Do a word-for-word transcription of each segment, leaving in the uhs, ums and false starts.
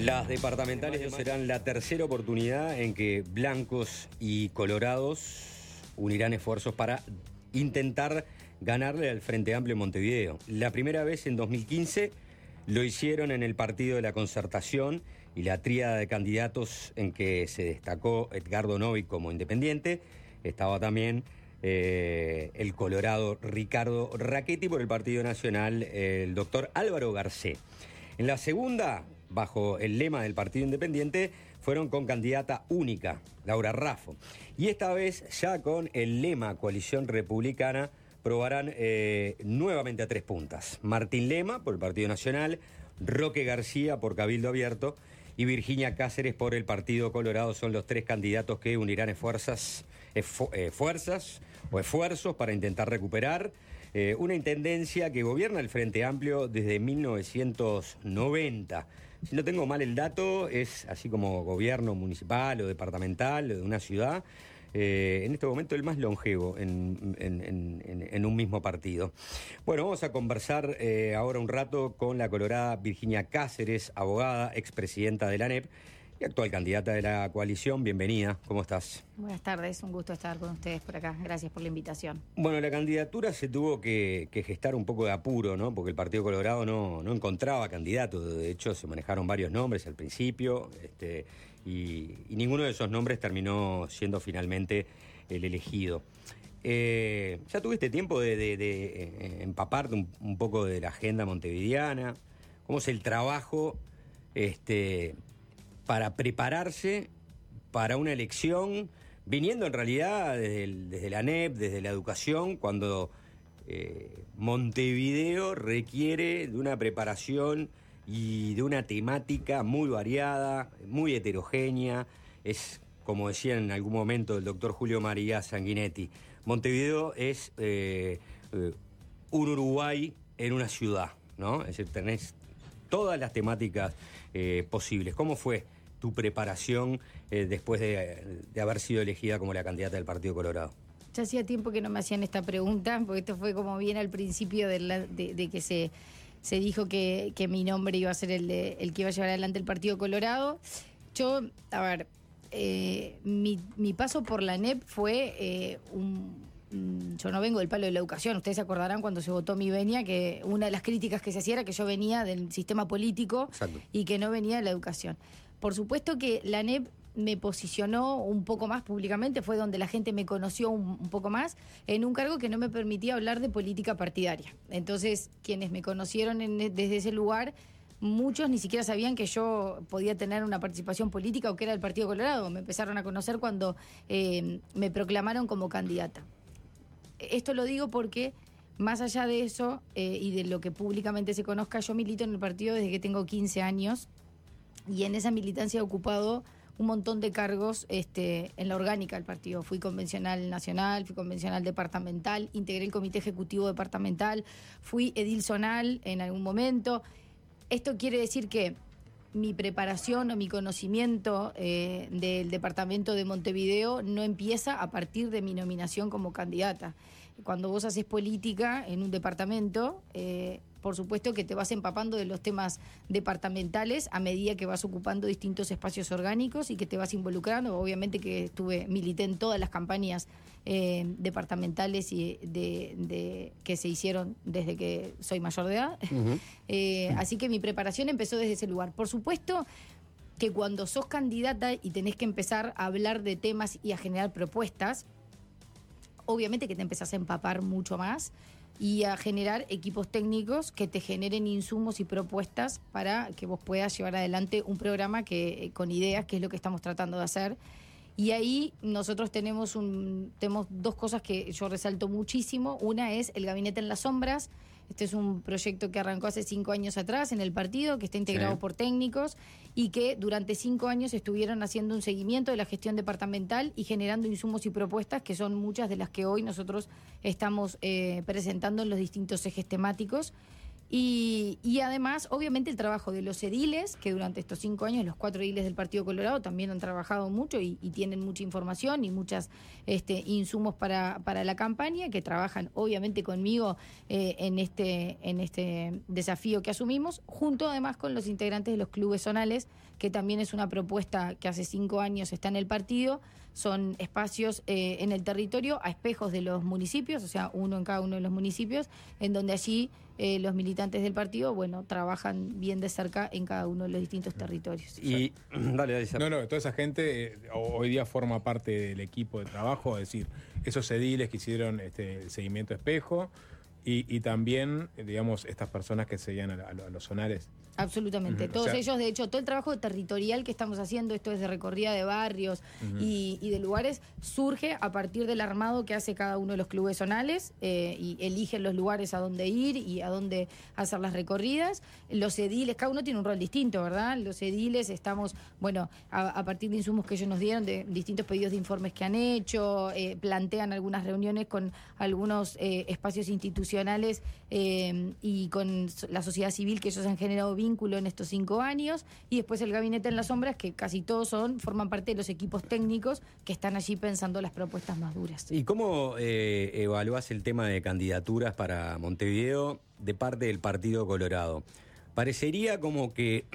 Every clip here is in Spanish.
Las departamentales no serán la tercera oportunidad en que blancos y colorados unirán esfuerzos para intentar ganarle al Frente Amplio en Montevideo. La primera vez en dos mil quince lo hicieron en el Partido de la Concertación y la tríada de candidatos en que se destacó Edgardo Novi como independiente. Estaba también eh, el colorado Ricardo Rachetti, por el Partido Nacional el doctor Álvaro Garcés. En la segunda, bajo el lema del Partido Independiente, fueron con candidata única, Laura Raffo. Y esta vez, ya con el lema Coalición Republicana, probarán eh, nuevamente a tres puntas. Martín Lema, por el Partido Nacional, Roque García, por Cabildo Abierto, y Virginia Cáceres, por el Partido Colorado. Son los tres candidatos que unirán esfuerzas, esfu eh, fuerzas o esfuerzos para intentar recuperar eh, una intendencia que gobierna el Frente Amplio desde mil novecientos noventa. Si no tengo mal el dato, es así como gobierno municipal o departamental o de una ciudad, eh, en este momento el más longevo en, en, en, en un mismo partido. Bueno, vamos a conversar eh, ahora un rato con la colorada Virginia Cáceres, abogada, expresidenta de la A N E P y actual candidata de la coalición. Bienvenida, ¿cómo estás? Buenas tardes, un gusto estar con ustedes por acá. Gracias por la invitación. Bueno, la candidatura se tuvo que, que gestar un poco de apuro, ¿no? Porque el Partido Colorado no, no encontraba candidatos. De hecho, se manejaron varios nombres al principio, este, y, y ninguno de esos nombres terminó siendo finalmente el elegido. Eh, ¿Ya tuviste tiempo de, de, de empaparte un, un poco de la agenda montevideana? ¿Cómo es el trabajo este, para prepararse para una elección, viniendo en realidad desde, el, desde la A N E P, desde la educación, cuando eh, Montevideo requiere de una preparación y de una temática muy variada, muy heterogénea? Es, como decía en algún momento el doctor Julio María Sanguinetti, Montevideo es eh, eh, un Uruguay en una ciudad, ¿no? Es decir, tenés todas las temáticas eh, posibles. ¿Cómo fue tu preparación eh, después de, de haber sido elegida como la candidata del Partido Colorado? Ya hacía tiempo que no me hacían esta pregunta, porque esto fue como bien al principio de, la, de, de que se, se dijo que, que mi nombre iba a ser el, de, el que iba a llevar adelante el Partido Colorado. Yo, a ver, eh, mi, mi paso por la A N E P fue eh, un... Yo no vengo del palo de la educación. Ustedes se acordarán cuando se votó mi venia que una de las críticas que se hacía era que yo venía del sistema político. Exacto. Y que no venía de la educación. Por supuesto que la A N E P me posicionó un poco más públicamente, fue donde la gente me conoció un, un poco más, en un cargo que no me permitía hablar de política partidaria. Entonces, quienes me conocieron en, desde ese lugar, muchos ni siquiera sabían que yo podía tener una participación política o que era el Partido Colorado. Me empezaron a conocer cuando eh, me proclamaron como candidata. Esto lo digo porque, más allá de eso eh, y de lo que públicamente se conozca, yo milito en el partido desde que tengo quince años y en esa militancia he ocupado un montón de cargos este, en la orgánica del partido. Fui convencional nacional, fui convencional departamental, integré el comité ejecutivo departamental, fui edil zonal en algún momento. Esto quiere decir que mi preparación o mi conocimiento eh, del departamento de Montevideo no empieza a partir de mi nominación como candidata. Cuando vos haces política en un departamento, eh, por supuesto que te vas empapando de los temas departamentales a medida que vas ocupando distintos espacios orgánicos y que te vas involucrando. Obviamente que estuve, milité en todas las campañas eh, departamentales y de, de, que se hicieron desde que soy mayor de edad. Uh-huh. eh, así que mi preparación empezó desde ese lugar. Por supuesto que cuando sos candidata y tenés que empezar a hablar de temas y a generar propuestas, obviamente que te empezás a empapar mucho más y a generar equipos técnicos que te generen insumos y propuestas para que vos puedas llevar adelante un programa que con ideas, que es lo que estamos tratando de hacer. Y ahí nosotros tenemos, un, tenemos dos cosas que yo resalto muchísimo. Una es el Gabinete en las Sombras. Este es un proyecto que arrancó hace cinco años atrás en el partido, que está integrado sí. por técnicos y que durante cinco años estuvieron haciendo un seguimiento de la gestión departamental y generando insumos y propuestas que son muchas de las que hoy nosotros estamos eh, presentando en los distintos ejes temáticos. Y, y además, obviamente, el trabajo de los ediles, que durante estos cinco años, los cuatro ediles del Partido Colorado también han trabajado mucho y, y tienen mucha información y muchos este, insumos para, para la campaña, que trabajan obviamente conmigo eh, en, este, en este desafío que asumimos, junto además con los integrantes de los clubes zonales, que también es una propuesta que hace cinco años está en el partido. Son espacios eh, en el territorio a espejos de los municipios, o sea, uno en cada uno de los municipios, en donde allí eh, los militantes del partido, bueno, trabajan bien de cerca en cada uno de los distintos territorios. Y dale, dale. No, no, toda esa gente eh, hoy día forma parte del equipo de trabajo, es decir, esos ediles que hicieron este, el seguimiento espejo y, y también, digamos, estas personas que seguían a, a, a los zonales. Absolutamente. Uh-huh. Todos O sea, ellos, de hecho, todo el trabajo territorial que estamos haciendo, esto es de recorrida de barrios uh-huh. y, y de lugares, surge a partir del armado que hace cada uno de los clubes zonales eh, y eligen los lugares a dónde ir y a dónde hacer las recorridas. Los ediles, cada uno tiene un rol distinto, ¿verdad? Los ediles estamos, bueno, a, a partir de insumos que ellos nos dieron, de distintos pedidos de informes que han hecho, eh, plantean algunas reuniones con algunos eh, espacios institucionales eh, y con la sociedad civil que ellos han generado vínculo en estos cinco años, y después el gabinete en las sombras, que casi todos son forman parte de los equipos técnicos que están allí pensando las propuestas más duras. ¿Y cómo eh, evaluás el tema de candidaturas para Montevideo de parte del Partido Colorado? Parecería como que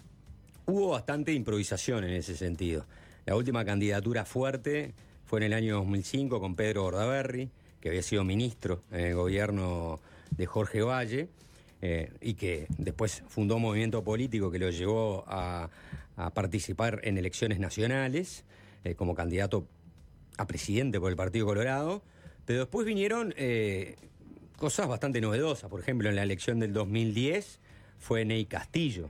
hubo bastante improvisación en ese sentido. La última candidatura fuerte fue en el año dos mil cinco con Pedro Bordaberry, que había sido ministro en el gobierno de Jorge Valle, Eh, y que después fundó un movimiento político que lo llevó a, a participar en elecciones nacionales eh, como candidato a presidente por el Partido Colorado, pero después vinieron eh, cosas bastante novedosas. Por ejemplo, en la elección del dos mil diez fue Ney Castillo,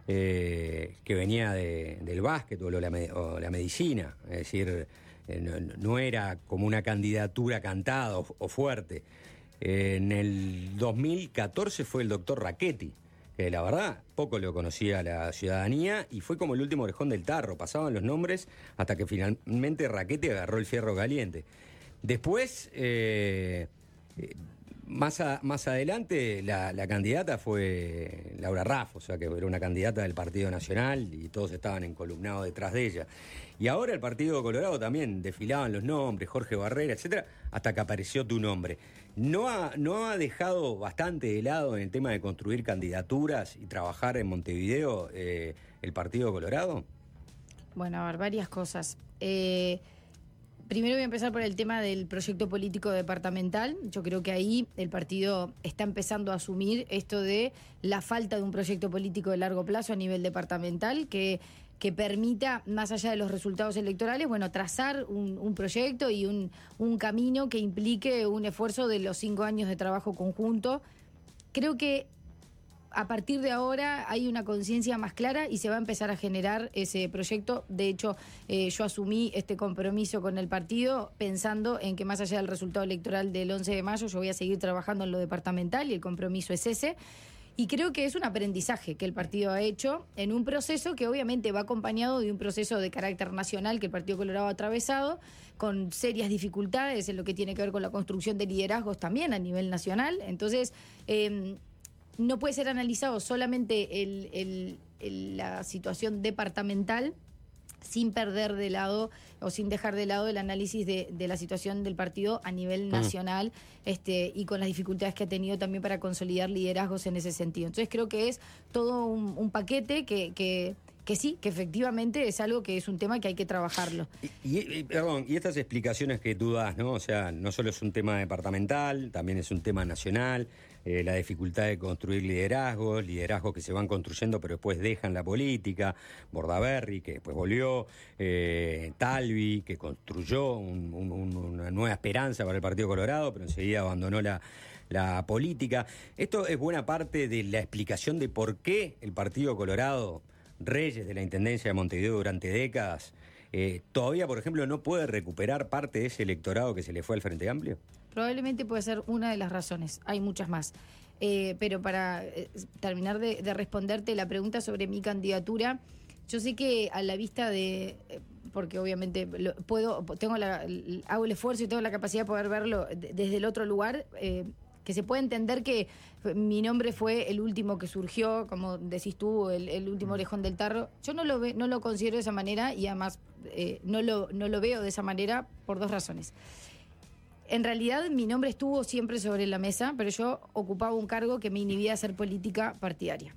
eh, que venía de, del básquet o la, o la medicina, es decir, eh, no, no era como una candidatura cantada o, o fuerte. En el dos mil catorce fue el doctor Rachetti, que la verdad poco lo conocía la ciudadanía y fue como el último orejón del tarro. Pasaban los nombres hasta que finalmente Rachetti agarró el fierro caliente. Después, eh, más, a, más adelante, la, la candidata fue Laura Raffo, o sea que era una candidata del Partido Nacional y todos estaban encolumnados detrás de ella. Y ahora el Partido Colorado también desfilaban los nombres, Jorge Barrera, etcétera, hasta que apareció tu nombre. ¿No ha, no ha dejado bastante de lado en el tema de construir candidaturas y trabajar en Montevideo eh, el Partido Colorado? Bueno, a ver, varias cosas. Eh, primero voy a empezar por el tema del proyecto político departamental. Yo creo que ahí el partido está empezando a asumir esto de la falta de un proyecto político de largo plazo a nivel departamental que... que permita, más allá de los resultados electorales, bueno, trazar un, un proyecto y un, un camino que implique un esfuerzo de los cinco años de trabajo conjunto. Creo que a partir de ahora hay una conciencia más clara y se va a empezar a generar ese proyecto. De hecho, eh, yo asumí este compromiso con el partido pensando en que más allá del resultado electoral del once de mayo, yo voy a seguir trabajando en lo departamental y el compromiso es ese. Y creo que es un aprendizaje que el partido ha hecho en un proceso que obviamente va acompañado de un proceso de carácter nacional que el Partido Colorado ha atravesado, con serias dificultades en lo que tiene que ver con la construcción de liderazgos también a nivel nacional. Entonces, eh, no puede ser analizado solamente el, el, el, la situación departamental, sin perder de lado o sin dejar de lado el análisis de, de la situación del partido a nivel nacional, mm. este, y con las dificultades que ha tenido también para consolidar liderazgos en ese sentido. Entonces creo que es todo un, un paquete que, que, que sí, que efectivamente es algo que es un tema que hay que trabajarlo. Y, y, perdón, y estas explicaciones que tú das, ¿no? O sea, no solo es un tema departamental, también es un tema nacional, eh, la dificultad de construir liderazgos, liderazgos que se van construyendo pero después dejan la política, Bordaberry, que después volvió, eh, Talvi, que construyó un, un, una nueva esperanza para el Partido Colorado, pero enseguida abandonó la, la política. Esto es buena parte de la explicación de por qué el Partido Colorado, reyes de la Intendencia de Montevideo durante décadas, eh, todavía, por ejemplo, no puede recuperar parte de ese electorado que se le fue al Frente Amplio. Probablemente puede ser una de las razones, hay muchas más. Eh, pero para eh, terminar de, de responderte la pregunta sobre mi candidatura, yo sé que a la vista de, eh, porque obviamente lo, puedo, tengo la, hago el esfuerzo y tengo la capacidad de poder verlo de, desde el otro lugar, eh, que se puede entender que mi nombre fue el último que surgió, como decís tú, el, el último orejón del tarro. Yo no lo ve, no lo considero de esa manera y además eh, no, lo, no lo veo de esa manera por dos razones. En realidad mi nombre estuvo siempre sobre la mesa, pero yo ocupaba un cargo que me inhibía de hacer política partidaria.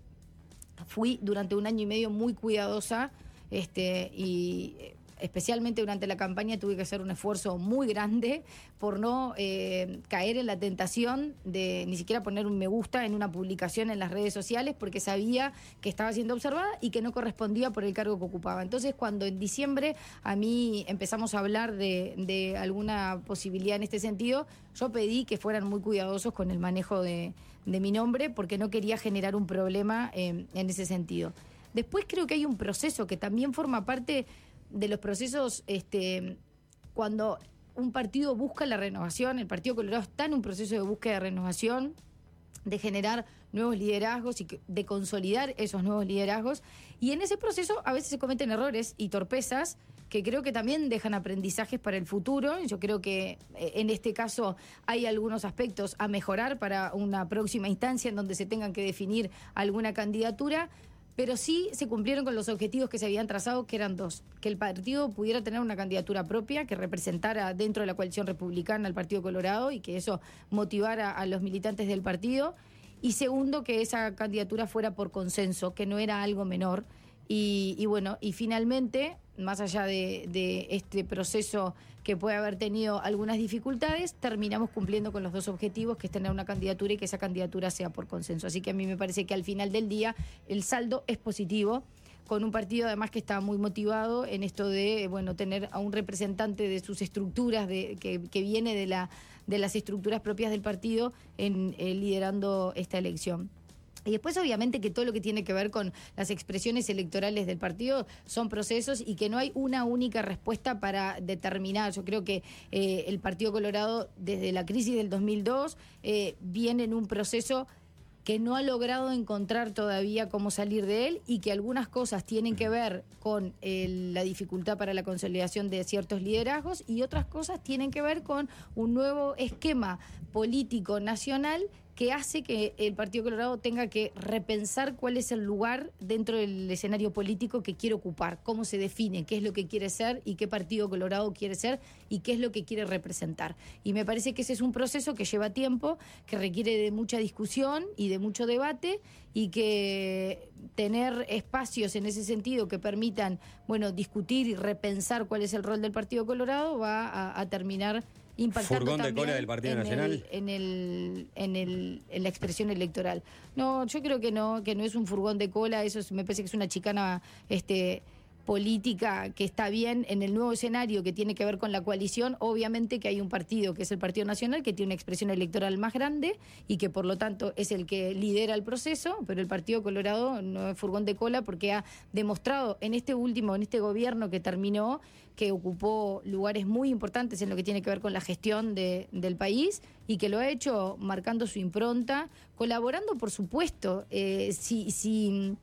Fui durante un año y medio muy cuidadosa este, y especialmente durante la campaña tuve que hacer un esfuerzo muy grande por no eh, caer en la tentación de ni siquiera poner un me gusta en una publicación en las redes sociales porque sabía que estaba siendo observada y que no correspondía por el cargo que ocupaba. Entonces, cuando en diciembre a mí empezamos a hablar de, de alguna posibilidad en este sentido, yo pedí que fueran muy cuidadosos con el manejo de, de mi nombre porque no quería generar un problema eh, en ese sentido. Después creo que hay un proceso que también forma parte de los procesos, este, cuando un partido busca la renovación, el Partido Colorado está en un proceso de búsqueda de renovación, de generar nuevos liderazgos y de consolidar esos nuevos liderazgos, y en ese proceso a veces se cometen errores y torpezas que creo que también dejan aprendizajes para el futuro. Yo creo que en este caso hay algunos aspectos a mejorar para una próxima instancia en donde se tengan que definir alguna candidatura, pero sí se cumplieron con los objetivos que se habían trazado, que eran dos: que el partido pudiera tener una candidatura propia que representara dentro de la coalición republicana al Partido Colorado y que eso motivara a los militantes del partido, y segundo, que esa candidatura fuera por consenso, que no era algo menor. Y, y bueno, y finalmente, más allá de, de este proceso que puede haber tenido algunas dificultades, terminamos cumpliendo con los dos objetivos, que es tener una candidatura y que esa candidatura sea por consenso. Así que a mí me parece que al final del día el saldo es positivo, con un partido además que está muy motivado en esto de, bueno, tener a un representante de sus estructuras, de, que, que viene de, la, de las estructuras propias del partido, en, eh, liderando esta elección. Y después, obviamente, que todo lo que tiene que ver con las expresiones electorales del partido son procesos y que no hay una única respuesta para determinar. Yo creo que eh, el Partido Colorado, desde la crisis del dos mil dos, eh, viene en un proceso que no ha logrado encontrar todavía cómo salir de él, y que algunas cosas tienen que ver con eh, la dificultad para la consolidación de ciertos liderazgos y otras cosas tienen que ver con un nuevo esquema político nacional que hace que el Partido Colorado tenga que repensar cuál es el lugar dentro del escenario político que quiere ocupar, cómo se define, qué es lo que quiere ser y qué Partido Colorado quiere ser y qué es lo que quiere representar. Y me parece que ese es un proceso que lleva tiempo, que requiere de mucha discusión y de mucho debate, y que tener espacios en ese sentido que permitan, bueno, discutir y repensar cuál es el rol del Partido Colorado va a, a terminar impactando furgón de también cola del Partido en Nacional el, en el en el en la expresión electoral. No, yo creo que no, que no es un furgón de cola, eso es, me parece que es una chicana este política que está bien en el nuevo escenario que tiene que ver con la coalición. Obviamente que hay un partido que es el Partido Nacional que tiene una expresión electoral más grande y que por lo tanto es el que lidera el proceso, pero el Partido Colorado no es furgón de cola porque ha demostrado en este último, en este gobierno que terminó, que ocupó lugares muy importantes en lo que tiene que ver con la gestión de, del país, y que lo ha hecho marcando su impronta, colaborando, por supuesto. Eh, si, si,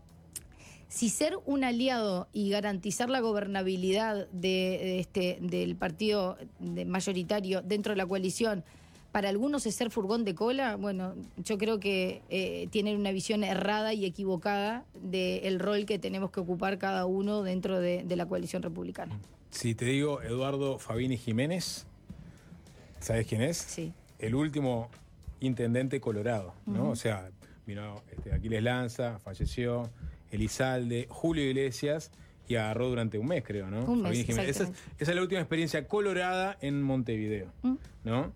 si ser un aliado y garantizar la gobernabilidad de, de este, del partido de mayoritario dentro de la coalición, para algunos es ser furgón de cola, bueno, yo creo que eh, tienen una visión errada y equivocada del rol que tenemos que ocupar cada uno dentro de, de la coalición republicana. Si te digo Eduardo Fabini Jiménez, ¿sabes quién es? Sí. El último intendente colorado, ¿no? Uh-huh. O sea, vino este, Aquiles Lanza, falleció, Elizalde, Julio Iglesias, y agarró durante un mes, creo, ¿no? Un Fabini mes, Jiménez. Esa es, esa es la última experiencia colorada en Montevideo, uh-huh. ¿no?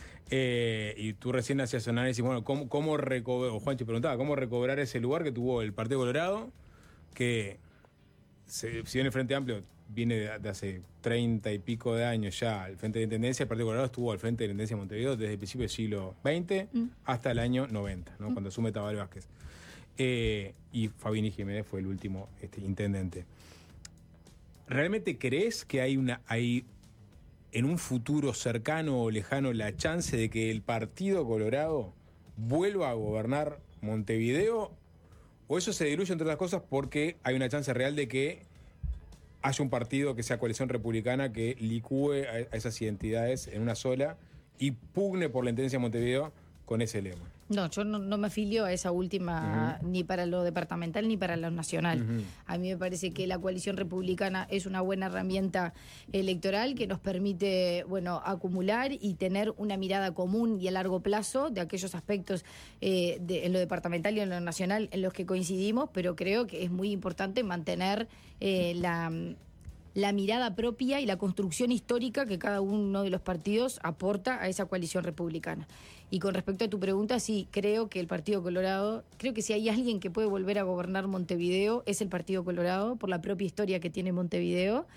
Eh, y tú recién hacías un análisis, bueno, ¿cómo, cómo recobrar, o Juanchi preguntaba, ¿cómo recobrar ese lugar que tuvo el Partido Colorado? Que, se, si bien el Frente Amplio viene de, de hace treinta y pico de años ya al frente de la Intendencia, el Partido Colorado estuvo al frente de la Intendencia de Montevideo desde el principio del siglo veinte mm. hasta el año noventa, ¿no? mm. cuando asume Tabaré Vázquez. Eh, y Fabini Jiménez fue el último este, intendente. ¿Realmente crees que hay una hay en un futuro cercano o lejano la chance de que el Partido Colorado vuelva a gobernar Montevideo? ¿O eso se diluye, entre otras cosas, porque hay una chance real de que haya un partido que sea coalición republicana que licúe a esas identidades en una sola y pugne por la intendencia de Montevideo con ese lema. No, yo no, no me afilio a esa última, uh-huh. ni para lo departamental ni para lo nacional. Uh-huh. A mí me parece que la coalición republicana es una buena herramienta electoral que nos permite, bueno, acumular y tener una mirada común y a largo plazo de aquellos aspectos eh, de, en lo departamental y en lo nacional en los que coincidimos, pero creo que es muy importante mantener eh, la... la mirada propia y la construcción histórica que cada uno de los partidos aporta a esa coalición republicana. Y con respecto a tu pregunta, sí, creo que el Partido Colorado, creo que si hay alguien que puede volver a gobernar Montevideo es el Partido Colorado, por la propia historia que tiene Montevideo.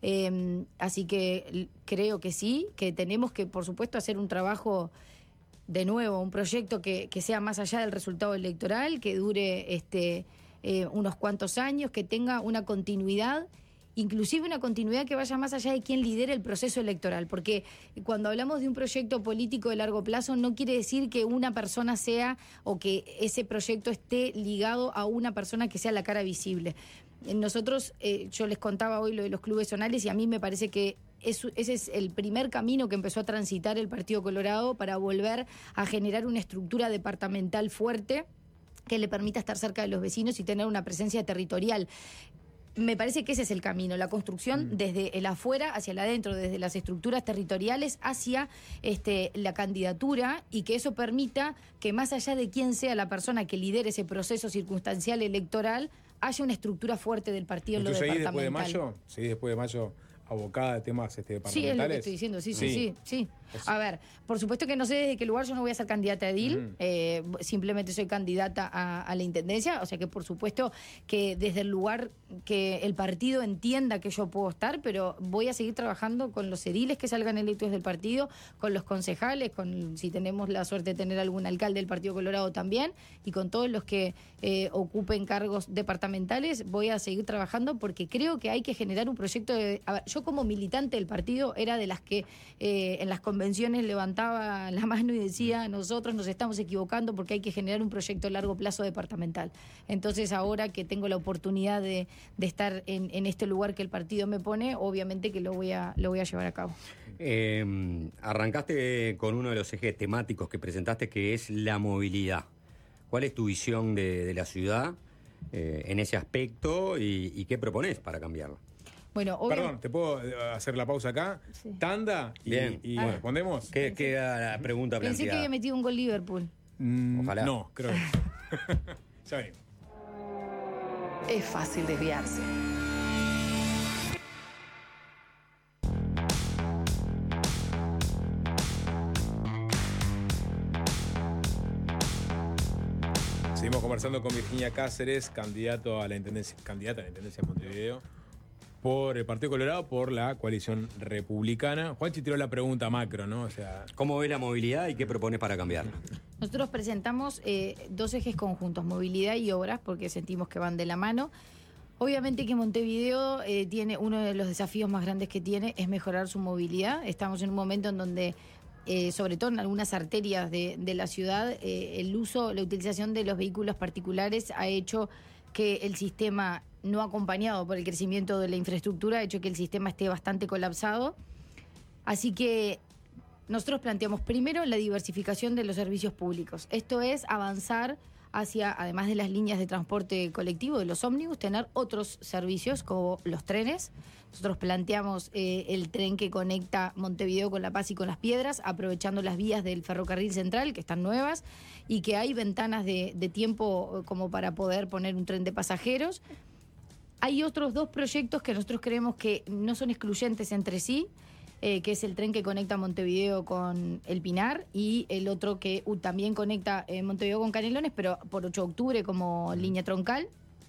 Eh, así que creo que sí, que tenemos que, por supuesto, hacer un trabajo, de nuevo, un proyecto que, que sea más allá del resultado electoral, que dure este, eh, unos cuantos años, que tenga una continuidad, inclusive una continuidad que vaya más allá de quién lidere el proceso electoral, porque cuando hablamos de un proyecto político de largo plazo no quiere decir que una persona sea o que ese proyecto esté ligado a una persona que sea la cara visible. Nosotros, eh, yo les contaba hoy lo de los clubes zonales y a mí me parece que es, ese es el primer camino que empezó a transitar el Partido Colorado para volver a generar una estructura departamental fuerte que le permita estar cerca de los vecinos y tener una presencia territorial. Me parece que ese es el camino, la construcción mm. desde el afuera hacia el adentro, desde las estructuras territoriales hacia este, la candidatura, y que eso permita que más allá de quién sea la persona que lidere ese proceso circunstancial electoral, haya una estructura fuerte del partido en lo departamental. ¿Seguís después de mayo? ¿Seguís después de mayo abocada de temas este, departamentales? Sí, es lo que estoy diciendo, sí, sí, sí. sí, sí. A ver, por supuesto que no sé desde qué lugar, yo no voy a ser candidata a edil, uh-huh. eh, simplemente soy candidata a, a la intendencia, o sea que por supuesto que desde el lugar que el partido entienda que yo puedo estar, pero voy a seguir trabajando con los ediles que salgan electos del partido, con los concejales, con si tenemos la suerte de tener algún alcalde del Partido Colorado también, y con todos los que eh, ocupen cargos departamentales, voy a seguir trabajando porque creo que hay que generar un proyecto de... A ver, yo como militante del partido era de las que eh, en las convenciones levantaba la mano y decía, nosotros nos estamos equivocando porque hay que generar un proyecto a largo plazo departamental. Entonces ahora que tengo la oportunidad de, de estar en, en este lugar que el partido me pone, obviamente que lo voy a, lo voy a llevar a cabo. Eh, arrancaste con uno de los ejes temáticos que presentaste, que es la movilidad. ¿Cuál es tu visión de, de la ciudad eh, en ese aspecto y, y qué propones para cambiarla? Bueno, obvio... Perdón, ¿te puedo hacer la pausa acá? Sí. Tanda y, Bien. y Ah. respondemos. ¿Qué queda la pregunta planteada? Pensé que había metido un gol Liverpool. Mm, Ojalá. No, creo que ya venimos. Es fácil desviarse. Seguimos conversando con Virginia Cáceres, candidato a la intendencia, candidata a la intendencia de Montevideo por el Partido Colorado, por la coalición republicana. Juanchi tiró la pregunta macro, ¿no? O sea, ¿cómo ves la movilidad y qué propones para cambiarla? Nosotros presentamos eh, dos ejes conjuntos, movilidad y obras, porque sentimos que van de la mano. Obviamente que Montevideo eh, tiene uno de los desafíos más grandes que tiene es mejorar su movilidad. Estamos en un momento en donde, eh, sobre todo en algunas arterias de, de la ciudad, eh, el uso, la utilización de los vehículos particulares ha hecho que el sistema, no acompañado por el crecimiento de la infraestructura, ha hecho que el sistema esté bastante colapsado. Así que nosotros planteamos primero la diversificación de los servicios públicos. Esto es avanzar hacia, además de las líneas de transporte colectivo, de los ómnibus, tener otros servicios como los trenes. Nosotros planteamos eh, el tren que conecta Montevideo con La Paz y con Las Piedras, aprovechando las vías del ferrocarril central, que están nuevas, y que hay ventanas de, de tiempo como para poder poner un tren de pasajeros. Hay otros dos proyectos que nosotros creemos que no son excluyentes entre sí, eh, que es el tren que conecta Montevideo con El Pinar y el otro que uh, también conecta eh, Montevideo con Canelones, pero por ocho de octubre como línea troncal.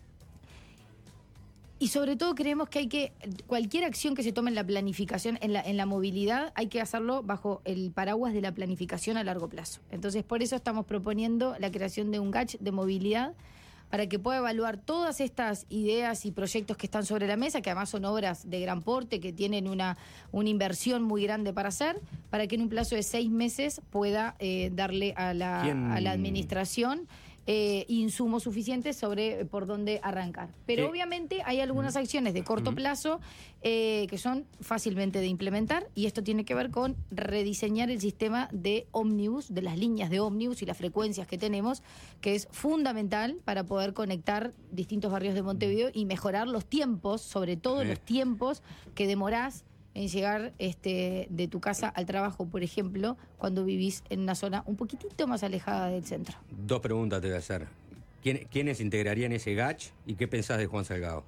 Y sobre todo creemos que hay que, cualquier acción que se tome en la planificación, en la, en la movilidad, hay que hacerlo bajo el paraguas de la planificación a largo plazo. Entonces, por eso estamos proponiendo la creación de un G A C H de movilidad para que pueda evaluar todas estas ideas y proyectos que están sobre la mesa, que además son obras de gran porte, que tienen una, una inversión muy grande para hacer, para que en un plazo de seis meses pueda eh, darle a la, a la administración eh, insumos suficientes sobre eh, por dónde arrancar. Pero Sí. obviamente hay algunas acciones de corto Ujú. plazo eh, que son fácilmente de implementar, y esto tiene que ver con rediseñar el sistema de ómnibus, de las líneas de ómnibus y las frecuencias que tenemos, que es fundamental para poder conectar distintos barrios de Montevideo y mejorar los tiempos, sobre todo Sí. los tiempos que demorás en llegar este, de tu casa al trabajo, por ejemplo, cuando vivís en una zona un poquitito más alejada del centro. Dos preguntas te voy a hacer. ¿Quién- ¿Quiénes integrarían ese Gach y qué pensás de Juan Salgado?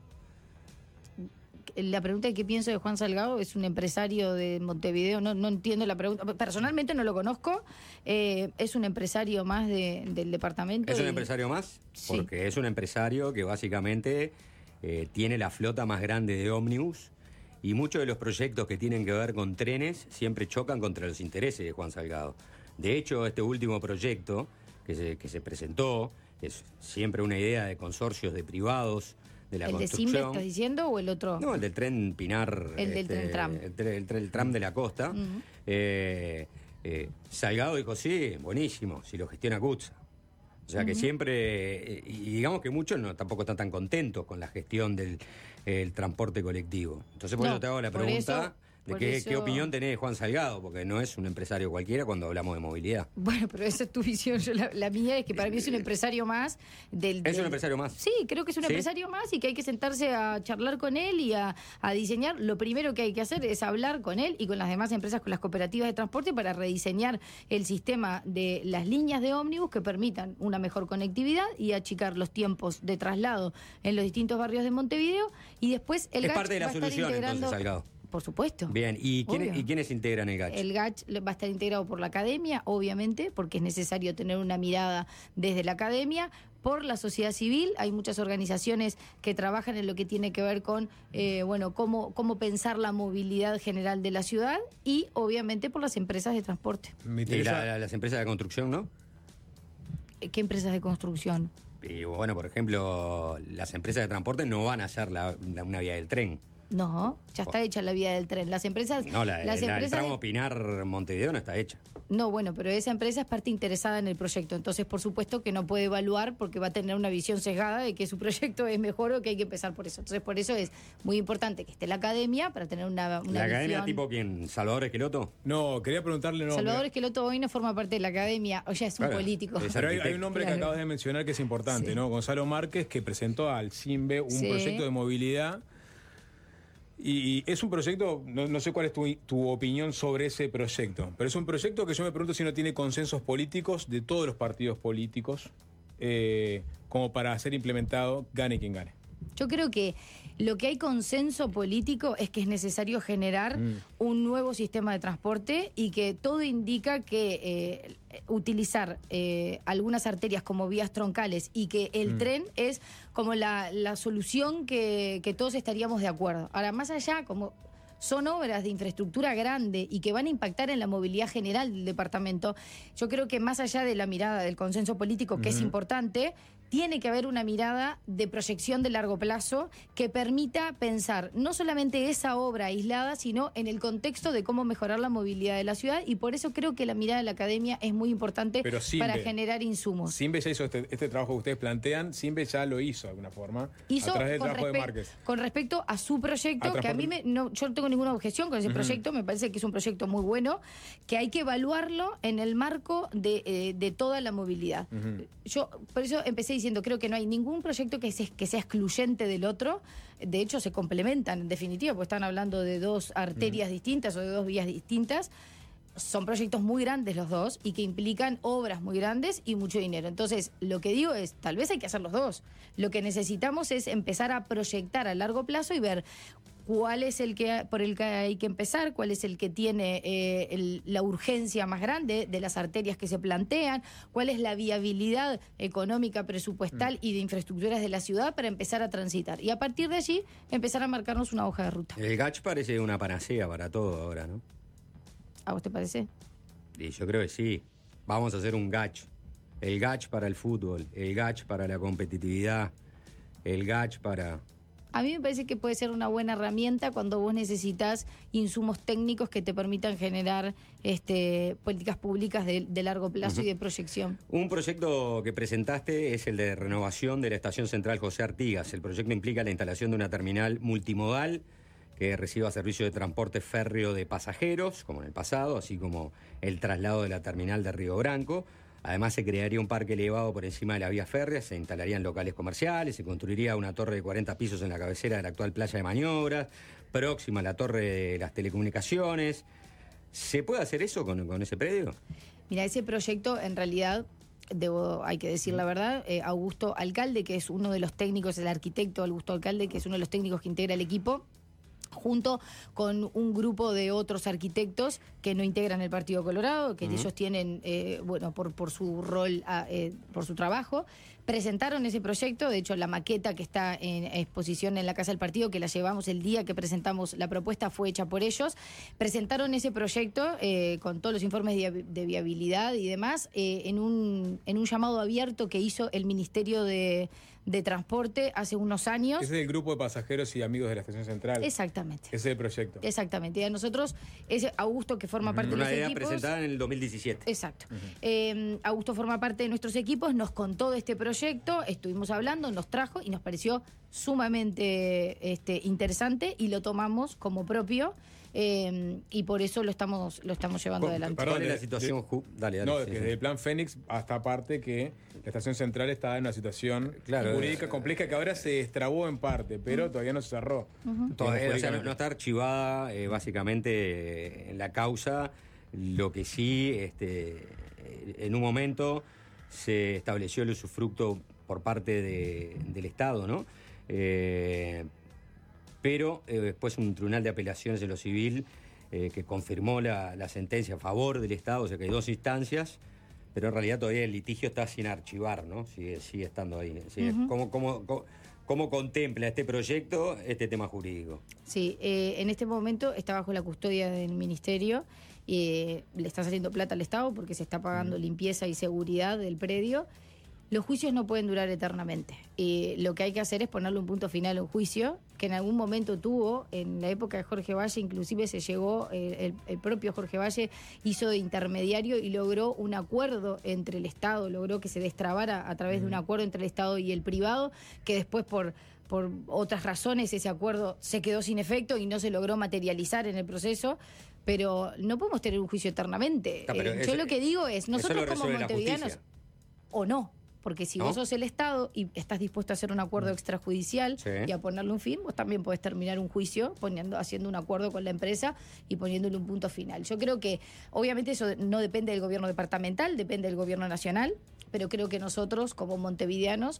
La pregunta de qué pienso de Juan Salgado, es un empresario de Montevideo, no, no entiendo la pregunta. Personalmente no lo conozco, eh, es un empresario más de- del departamento. ¿Es un y- empresario más? Sí. Porque es un empresario que básicamente eh, tiene la flota más grande de ómnibus y muchos de los proyectos que tienen que ver con trenes siempre chocan contra los intereses de Juan Salgado. De hecho, este último proyecto que se, que se presentó es siempre una idea de consorcios de privados, de la ¿El de Simbe construcción. estás diciendo o el otro? No, el del tren Pinar. El del tren tram. El, tre- el tre- el tram de la costa. Ujú. Eh, eh, Salgado dijo, sí, buenísimo, si lo gestiona Cutsa. O sea que siempre, eh, y digamos que muchos no tampoco están tan contentos con la gestión del el transporte colectivo. Entonces por No, eso te hago la por pregunta eso- de por qué, eso- qué opinión tenés de Juan Salgado, porque no es un empresario cualquiera cuando hablamos de movilidad. Bueno, pero esa es tu visión. Yo, la, la mía es que para mí es un empresario más del... ¿Es del- un empresario más? Sí, creo que es un ¿Sí? empresario más y que hay que sentarse a charlar con él y a, a diseñar. Lo primero que hay que hacer es hablar con él y con las demás empresas, con las cooperativas de transporte, para rediseñar el sistema de las líneas de ómnibus que permitan una mejor conectividad y achicar los tiempos de traslado en los distintos barrios de Montevideo. Y después el Es GACH parte de la va a estar solución, integrando- entonces, Salgado. Por supuesto. Bien, ¿y, quiénes, Obvio. ¿y quiénes integran el Gach? El GACH va a estar integrado por la academia, obviamente, porque es necesario tener una mirada desde la academia, por la sociedad civil. Hay muchas organizaciones que trabajan en lo que tiene que ver con, eh, bueno, cómo, cómo pensar la movilidad general de la ciudad, y obviamente por las empresas de transporte. Me Y interesa- la- la- las empresas de construcción, ¿no? ¿Qué empresas de construcción? Y bueno, por ejemplo, las empresas de transporte no van a hacer la- la- una vía del tren. No, ya está hecha la vía del tren. Las empresas... No, la, las la- el empresas tramo de- Pinar-Montevideo no está hecha. No, bueno, pero esa empresa es parte interesada en el proyecto, entonces por supuesto que no puede evaluar porque va a tener una visión sesgada de que su proyecto es mejor o que hay que empezar por eso. Entonces por eso es muy importante que esté la academia para tener una, una ¿La academia visión. tipo quién? ¿Salvador Esqueloto? No, quería preguntarle... No, Salvador mira, Esqueloto hoy no forma parte de la academia, o ya es un Claro, político. es- pero hay, hay arquitecto. un nombre Claro. que acabas de mencionar que es importante, Sí. ¿no? Gonzalo Márquez, que presentó al Simbe un Sí. proyecto de movilidad. Y es un proyecto, no, no sé cuál es tu, tu opinión sobre ese proyecto, pero es un proyecto que yo me pregunto si no tiene consensos políticos de todos los partidos políticos, eh, como para ser implementado, gane quien gane. Yo creo que lo que hay consenso político es que es necesario generar Mm. un nuevo sistema de transporte, y que todo indica que eh, utilizar eh, algunas arterias como vías troncales y que el Mm. tren es como la, la solución que, que todos estaríamos de acuerdo. Ahora, más allá, como son obras de infraestructura grande y que van a impactar en la movilidad general del departamento, yo creo que más allá de la mirada del consenso político, que es importante, tiene que haber una mirada de proyección de largo plazo que permita pensar no solamente esa obra aislada, sino en el contexto de cómo mejorar la movilidad de la ciudad, y por eso creo que la mirada de la academia es muy importante Pero Simbe- para generar insumos. Simbe ya hizo este, este trabajo que ustedes plantean, Simbe ya lo hizo de alguna forma, Hizo a través del con, trabajo de respe- Márquez. con respecto a su proyecto, A que a mí me, no, yo no tengo ninguna objeción con ese proyecto, me parece que es un proyecto muy bueno, que hay que evaluarlo en el marco de, eh, de toda la movilidad. Yo por eso empecé diciendo, creo que no hay ningún proyecto que, se- que sea excluyente del otro, de hecho se complementan en definitiva, porque están hablando de dos arterias distintas o de dos vías distintas. Son proyectos muy grandes los dos y que implican obras muy grandes y mucho dinero. Entonces, lo que digo es, tal vez hay que hacer los dos. Lo que necesitamos es empezar a proyectar a largo plazo y ver cuál es el que por el que hay que empezar, cuál es el que tiene eh, el- la urgencia más grande de las arterias que se plantean, cuál es la viabilidad económica, presupuestal y de infraestructuras de la ciudad para empezar a transitar. Y a partir de allí, empezar a marcarnos una hoja de ruta. El Gach parece una panacea para todo ahora, ¿no? ¿A vos te parece? Y yo creo que sí. Vamos a hacer un Gach. El Gach para el fútbol, el Gach para la competitividad, el Gach para... A mí me parece que puede ser una buena herramienta cuando vos necesitas insumos técnicos que te permitan generar este, políticas públicas de, de largo plazo uh-huh. y de proyección. Un proyecto que presentaste es el de renovación de la Estación Central José Artigas. El proyecto implica la instalación de una terminal multimodal que reciba servicio de transporte férreo de pasajeros, como en el pasado, así como el traslado de la terminal de Río Branco. Además, se crearía un parque elevado por encima de la vía férrea, se instalarían locales comerciales, se construiría una torre de cuarenta pisos en la cabecera de la actual playa de maniobras, próxima a la torre de las telecomunicaciones. ¿Se puede hacer eso con, con ese predio? Mira, ese proyecto en realidad, debo, hay que decir la verdad, eh, Augusto Alcalde, que es uno de los técnicos, el arquitecto Augusto Alcalde, que es uno de los técnicos que integra el equipo, junto con un grupo de otros arquitectos que no integran el Partido Colorado, que uh-huh. ellos tienen, eh, bueno, por, por su rol, eh, por su trabajo, presentaron ese proyecto. De hecho, la maqueta que está en exposición en la Casa del Partido, que la llevamos el día que presentamos la propuesta, fue hecha por ellos. Presentaron ese proyecto eh, con todos los informes de, de viabilidad y demás, eh, en, un, en un llamado abierto que hizo el Ministerio de, de Transporte hace unos años. Ese es el grupo de pasajeros y amigos de la Estación Central. Exactamente. Ese es el proyecto. Exactamente. Y a nosotros, ese Augusto, que forma uh-huh. parte de los idea equipos... presentada en el dos mil diecisiete. Exacto. Uh-huh. eh, Augusto forma parte de nuestros equipos, nos contó de este proyecto, estuvimos hablando, nos trajo y nos pareció sumamente este, interesante y lo tomamos como propio. Eh, y por eso lo estamos lo estamos llevando Con, adelante. Perdón, ¿Cuál es la de, situación? De, dale, dale. No, sí, desde sí. el plan Fénix hasta aparte que la Estación Central está en una situación claro, jurídica eh, compleja que ahora se destrabó en parte, pero uh-huh. todavía no se cerró. Uh-huh. Todavía, o sea, no, no está archivada eh, básicamente eh, en la causa. Lo que sí, este, en un momento se estableció el usufructo por parte de, del Estado, ¿no? Eh, pero eh, después un tribunal de apelaciones de lo civil eh, que confirmó la, la sentencia a favor del Estado, o sea que hay dos instancias, pero en realidad todavía el litigio está sin archivar, ¿no? Sigue, sigue estando ahí. Sigue, uh-huh. ¿cómo, cómo, cómo, ¿Cómo contempla este proyecto este tema jurídico? Sí, eh, en este momento está bajo la custodia del Ministerio, eh, le está saliendo plata al Estado porque se está pagando uh-huh. limpieza y seguridad del predio. Los juicios no pueden durar eternamente. Eh, lo que hay que hacer es ponerle un punto final a un juicio, que en algún momento tuvo, en la época de Jorge Valle, inclusive se llegó, eh, el, el propio Jorge Valle hizo de intermediario y logró un acuerdo entre el Estado, logró que se destrabara a través uh-huh. de un acuerdo entre el Estado y el privado, que después por, por otras razones ese acuerdo se quedó sin efecto y no se logró materializar en el proceso. Pero no podemos tener un juicio eternamente. No, eh, eso, yo lo que digo es, nosotros como montevideanos, o no. Porque si ¿no? vos sos el Estado y estás dispuesto a hacer un acuerdo extrajudicial sí. y a ponerle un fin, vos también podés terminar un juicio poniendo, haciendo un acuerdo con la empresa y poniéndole un punto final. Yo creo que, obviamente, eso no depende del gobierno departamental, depende del gobierno nacional, pero creo que nosotros, como montevideanos,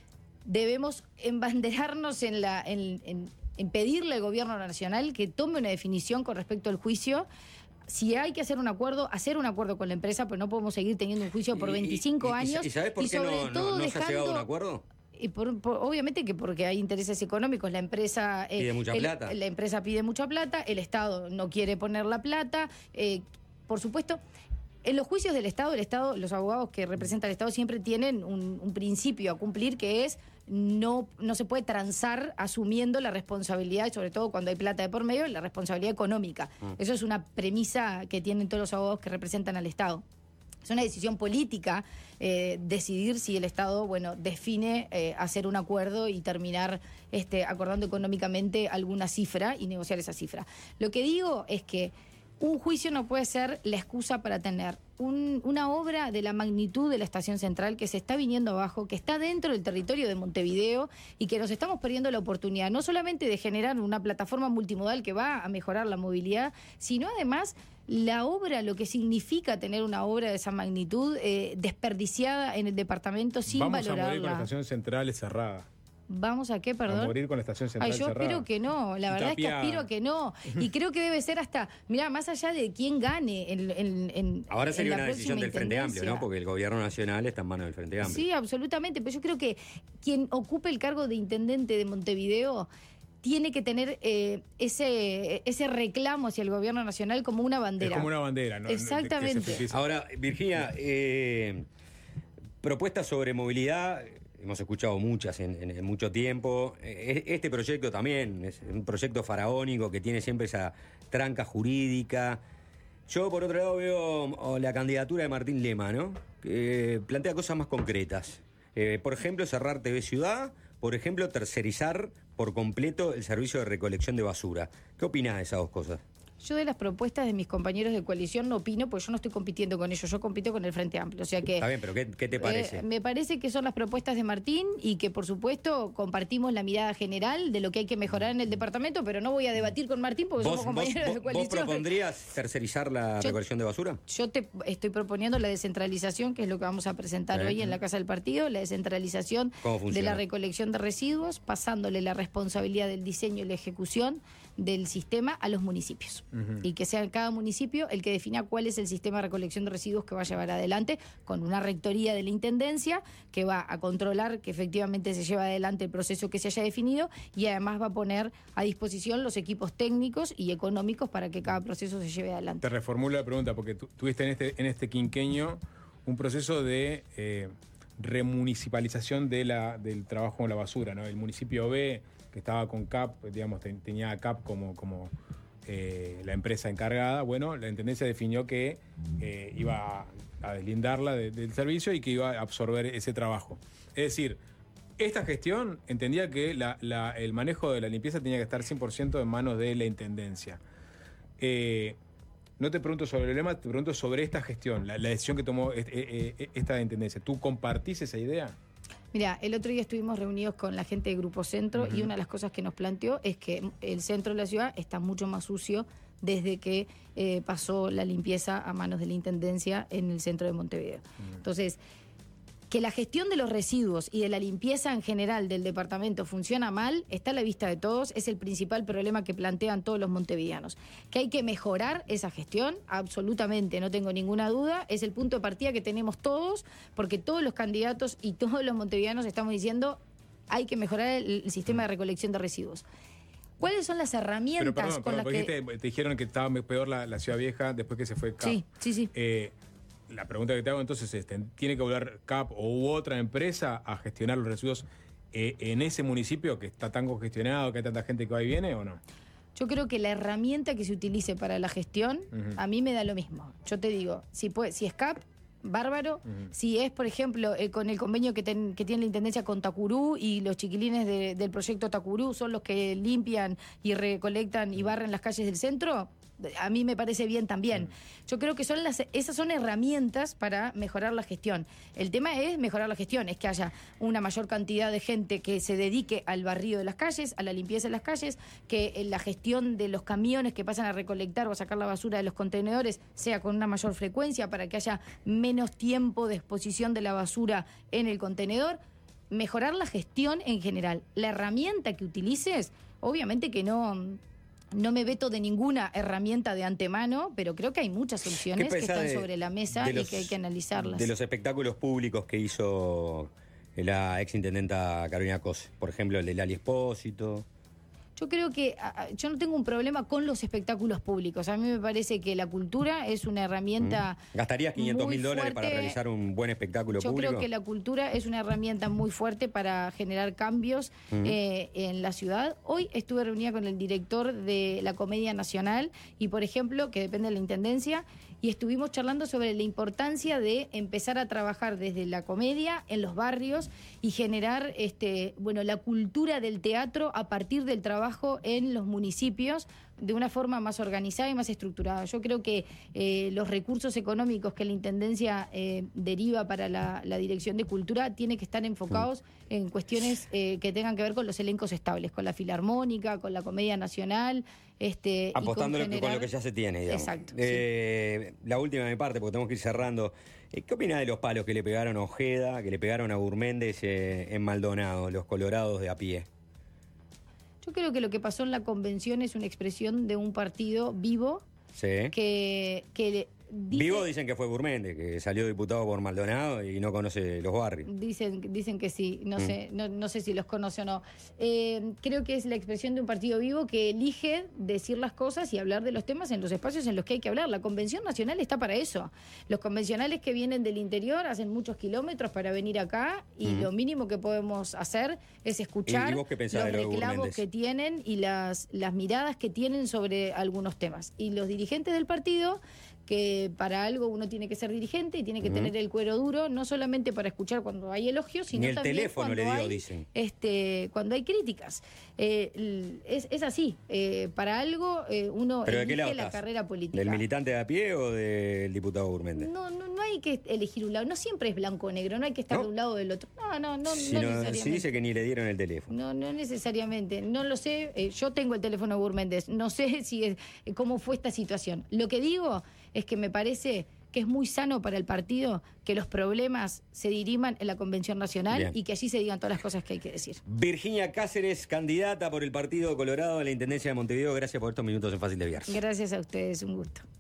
debemos embanderarnos en, la, en, en, en pedirle al gobierno nacional que tome una definición con respecto al juicio. Si hay que hacer un acuerdo, hacer un acuerdo con la empresa, pero no podemos seguir teniendo un juicio por veinticinco y, y, años. ¿Y sabés por y qué sobre no, todo no, no dejando, se ha llegado a un acuerdo? Y por, por, obviamente que porque hay intereses económicos, la empresa eh, pide mucha el, plata. La empresa pide mucha plata, el Estado no quiere poner la plata. Eh, por supuesto, en los juicios del Estado, el Estado, los abogados que representan al Estado siempre tienen un, un principio a cumplir, que es no, no se puede transar asumiendo la responsabilidad, sobre todo cuando hay plata de por medio, la responsabilidad económica. Mm. Eso es una premisa que tienen todos los abogados que representan al Estado. Es una decisión política eh, decidir si el Estado, bueno, define eh, hacer un acuerdo y terminar este, acordando económicamente alguna cifra y negociar esa cifra. Lo que digo es que un juicio no puede ser la excusa para tener un, una obra de la magnitud de la Estación Central que se está viniendo abajo, que está dentro del territorio de Montevideo y que nos estamos perdiendo la oportunidad no solamente de generar una plataforma multimodal que va a mejorar la movilidad, sino además la obra, lo que significa tener una obra de esa magnitud eh, desperdiciada en el departamento sin Vamos valorarla. Vamos a morir con la Estación Central cerrada. ¿Vamos a qué, perdón? A morir con la Estación Central Ay, yo cerrada. espero que no, la verdad Tapiada. es que aspiro que no. Y creo que debe ser hasta, mirá, más allá de quién gane en, en, en Ahora sería en la una decisión del Frente Amplio, intendencia. ¿no? Porque el gobierno nacional está en manos del Frente Amplio. Sí, absolutamente, pero yo creo que quien ocupe el cargo de intendente de Montevideo tiene que tener eh, ese ese reclamo hacia el gobierno nacional como una bandera. Es como una bandera, ¿no? Exactamente. Que se Ahora, Virginia, eh, propuestas sobre movilidad hemos escuchado muchas en, en, en mucho tiempo. Este proyecto también es un proyecto faraónico que tiene siempre esa tranca jurídica. Yo, por otro lado, veo la candidatura de Martín Lema, ¿no? Que plantea cosas más concretas. Eh, por ejemplo, cerrar T V Ciudad. Por ejemplo, tercerizar por completo el servicio de recolección de basura. ¿Qué opinás de esas dos cosas? Yo de las propuestas de mis compañeros de coalición no opino, porque yo no estoy compitiendo con ellos, yo compito con el Frente Amplio. O sea que, está bien, pero ¿qué, qué te parece? Eh, me parece que son las propuestas de Martín y que, por supuesto, compartimos la mirada general de lo que hay que mejorar en el departamento, pero no voy a debatir con Martín porque somos compañeros vos, de coalición. ¿Vos propondrías tercerizar la yo, recolección de basura? Yo te estoy proponiendo la descentralización, que es lo que vamos a presentar ¿Eh? hoy en la Casa del Partido, la descentralización de la recolección de residuos, pasándole la responsabilidad del diseño y la ejecución del sistema a los municipios. Uh-huh. Y que sea cada municipio el que defina cuál es el sistema de recolección de residuos que va a llevar adelante, con una rectoría de la Intendencia que va a controlar que efectivamente se lleva adelante el proceso que se haya definido y además va a poner a disposición los equipos técnicos y económicos para que cada proceso se lleve adelante. Te reformulo la pregunta, porque tú tuviste en este, en este quinquenio un proceso de eh, remunicipalización de la, del trabajo con la basura, ¿no? El municipio B, que estaba con C A P, digamos, ten, tenía a C A P como, como eh, la empresa encargada. Bueno, la Intendencia definió que eh, iba a, a deslindarla de, del servicio y que iba a absorber ese trabajo. Es decir, esta gestión entendía que la, la, el manejo de la limpieza tenía que estar cien por ciento en manos de la Intendencia. Eh, no te pregunto sobre el lema, te pregunto sobre esta gestión, la, la decisión que tomó este, eh, esta Intendencia. ¿Tú compartís esa idea? Mira, el otro día estuvimos reunidos con la gente de Grupo Centro uh-huh. y una de las cosas que nos planteó es que el centro de la ciudad está mucho más sucio desde que eh, pasó la limpieza a manos de la Intendencia en el centro de Montevideo. Uh-huh. Entonces, que la gestión de los residuos y de la limpieza en general del departamento funciona mal, está a la vista de todos, es el principal problema que plantean todos los montevideanos. ¿Que hay que mejorar esa gestión? Absolutamente, no tengo ninguna duda, es el punto de partida que tenemos todos, porque todos los candidatos y todos los montevideanos estamos diciendo hay que mejorar el, el sistema de recolección de residuos. ¿Cuáles son las herramientas Pero perdón, con perdón, las que...? Dijiste, te dijeron que estaba peor la, la Ciudad Vieja después que se fue C A P. Sí, sí, sí. Eh, La pregunta que te hago entonces es, ¿tiene que volver C A P o u otra empresa a gestionar los residuos eh, en ese municipio que está tan congestionado, que hay tanta gente que va y viene o no? Yo creo que la herramienta que se utilice para la gestión, uh-huh. a mí me da lo mismo. Yo te digo, si, puede, si es C A P, bárbaro. Uh-huh. Si es, por ejemplo, eh, con el convenio que, ten, que tiene la Intendencia con Tacurú y los chiquilines de, del proyecto Tacurú son los que limpian y recolectan y barren las calles del centro, a mí me parece bien también. Yo creo que son las, esas son herramientas para mejorar la gestión. El tema es mejorar la gestión, es que haya una mayor cantidad de gente que se dedique al barrido de las calles, a la limpieza de las calles, que la gestión de los camiones que pasan a recolectar o a sacar la basura de los contenedores sea con una mayor frecuencia para que haya menos tiempo de exposición de la basura en el contenedor. Mejorar la gestión en general. La herramienta que utilices, obviamente que no... No me veto de ninguna herramienta de antemano, pero creo que hay muchas opciones que están de, sobre la mesa los, y que hay que analizarlas. De los espectáculos públicos que hizo la exintendenta Carolina Cose, por ejemplo, el de Lali Espósito. Yo creo que a, yo no tengo un problema con los espectáculos públicos. A mí me parece que la cultura es una herramienta. Mm. ¿Gastarías quinientos mil dólares para realizar un buen espectáculo yo público? Yo creo que la cultura es una herramienta muy fuerte para generar cambios mm. eh, en la ciudad. Hoy estuve reunida con el director de la Comedia Nacional y, por ejemplo, que depende de la Intendencia, y estuvimos charlando sobre la importancia de empezar a trabajar desde la comedia en los barrios y generar este, bueno, la cultura del teatro a partir del trabajo en los municipios de una forma más organizada y más estructurada. Yo creo que eh, los recursos económicos que la Intendencia eh, deriva para la, la Dirección de Cultura tienen que estar enfocados sí. en cuestiones eh, que tengan que ver con los elencos estables, con la Filarmónica, con la Comedia Nacional. Este, Apostando con, generar... con lo que ya se tiene, digamos. Exacto. Eh, sí. La última de mi parte, porque tenemos que ir cerrando. ¿Qué opina de los palos que le pegaron a Ojeda, que le pegaron a Gurméndez eh, en Maldonado, los colorados de a pie? Yo creo que lo que pasó en la convención es una expresión de un partido vivo sí. que, que Dice- Vivo dicen que fue Gurméndez, que salió diputado por Maldonado y no conoce los barrios. Dicen, dicen que sí, no, Mm. sé, no, no sé si los conoce o no. Eh, creo que es la expresión de un partido vivo que elige decir las cosas y hablar de los temas en los espacios en los que hay que hablar. La Convención Nacional está para eso. Los convencionales que vienen del interior hacen muchos kilómetros para venir acá y Mm. lo mínimo que podemos hacer es escuchar ¿Y- y vos qué pensás los de lo de reclamos Gurméndez? que tienen y las, las miradas que tienen sobre algunos temas. Y los dirigentes del partido, que para algo uno tiene que ser dirigente y tiene que Ujú. tener el cuero duro, no solamente para escuchar cuando hay elogios, sino Ni el también teléfono cuando le dio, hay, dicen. este, cuando hay críticas. Eh, l- es, es así. Eh, para algo eh, uno ¿Pero de qué lado elige la estás? carrera política. ¿Del militante de a pie o del diputado Gurméndez? No, no, no hay que elegir un lado. No siempre es blanco o negro. No hay que estar ¿No? de un lado o del otro. No, no, no, si, no no- necesariamente. si dice que ni le dieron el teléfono. No, no necesariamente. No lo sé. Eh, yo tengo el teléfono de Gurméndez. No sé si es, eh, cómo fue esta situación. Lo que digo es que me parece que es muy sano para el partido que los problemas se diriman en la Convención Nacional Bien. y que allí se digan todas las cosas que hay que decir. Virginia Cáceres, candidata por el Partido Colorado a la Intendencia de Montevideo. Gracias por estos minutos en Fácil de Desviarse. Gracias a ustedes. Un gusto.